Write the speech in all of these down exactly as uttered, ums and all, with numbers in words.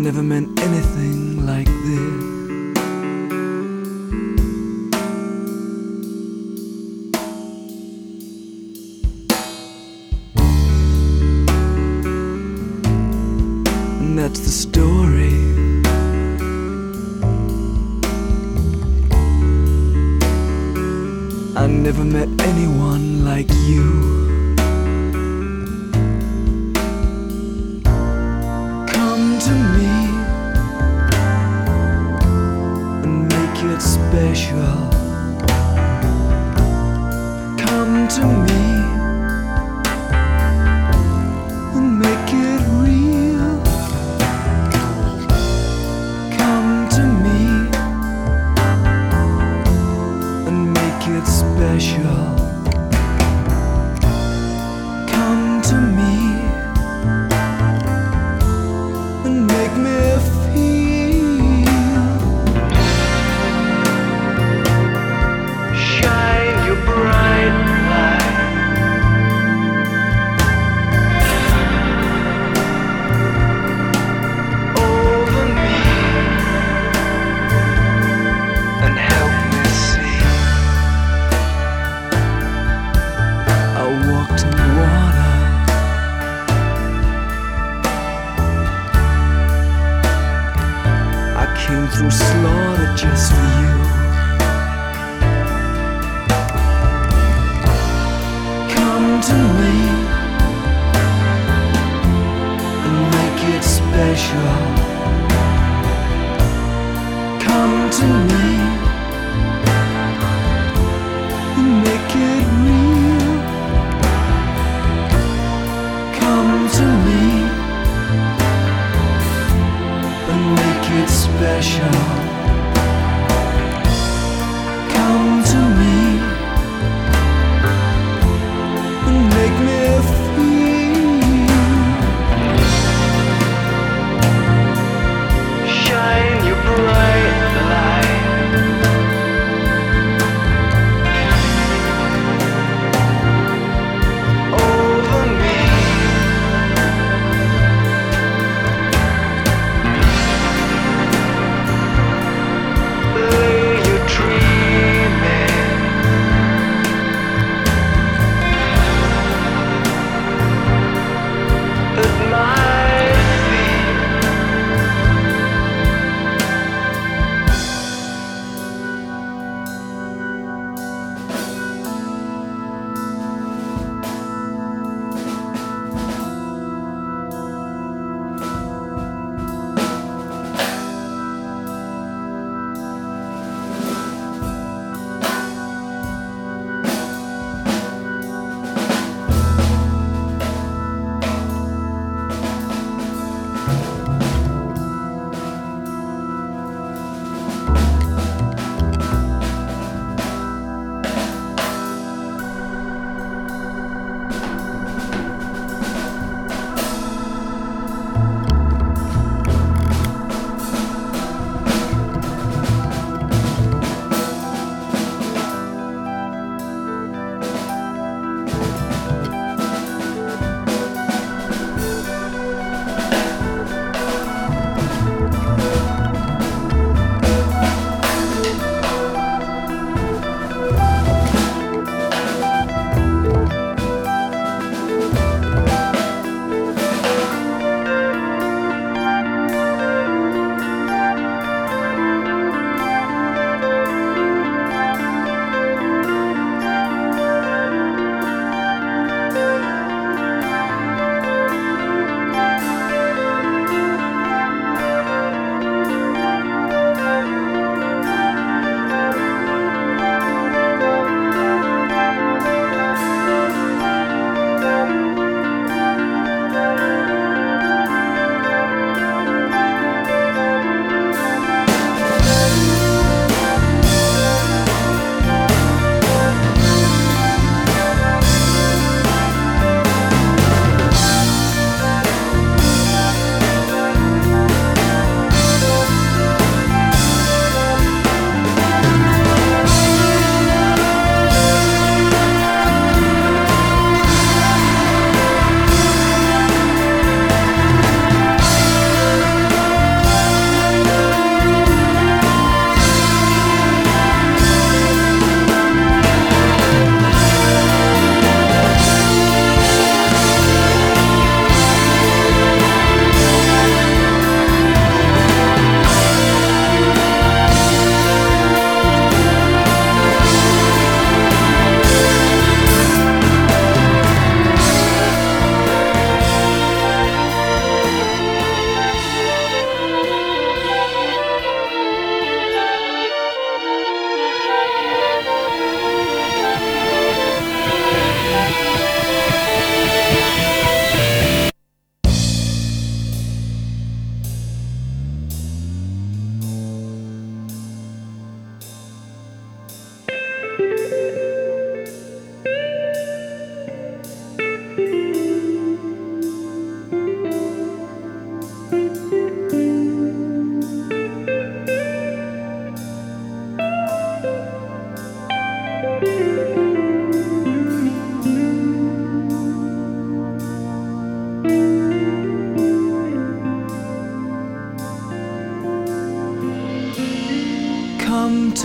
never meant anything like this. And that's the story. I never met anyone like you. Come to me and make it special. Come to me and make it real. Come to me and make it special. Come to me and make me feel. Shine your bright light over me and help me see. I walked in water, I came through slaughter just for you. Come to me and make it special. Come to me and make it real. Come to me and make it special. Come to me and make me feel.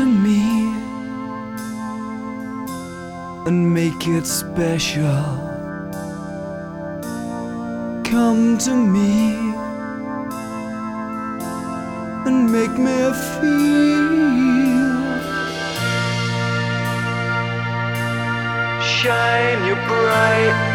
to me and make it special. Come to me and make me feel. Shine your bright